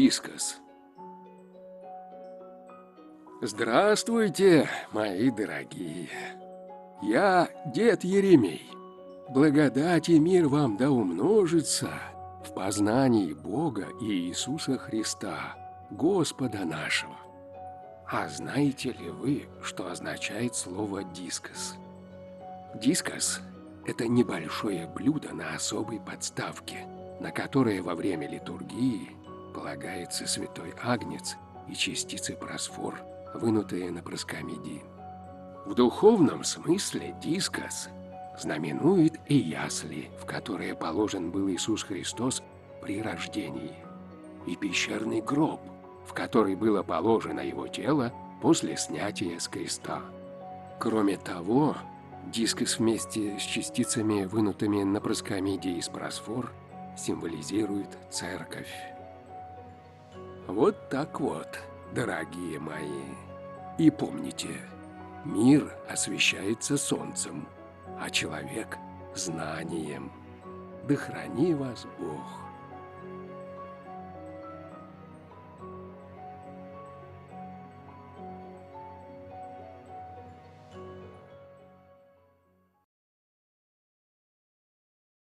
дискос. Здравствуйте, мои дорогие. Я дед Еремей. Благодать и мир вам да умножится в познании Бога и Иисуса Христа, Господа нашего. А знаете ли вы, что означает слово «дискос»? Дискос – это небольшое блюдо на особой подставке, на которое во время литургии полагается святой агнец и частицы просфор, вынутые на проскомидии. В духовном смысле дискос знаменует и ясли, в которые положен был Иисус Христос при рождении, и пещерный гроб, в который было положено его тело после снятия с креста. Кроме того, дискос вместе с частицами, вынутыми на проскомидии из просфор, символизирует церковь. Вот так вот, дорогие мои. И помните, мир освещается солнцем, а человек – знанием. Да храни вас Бог.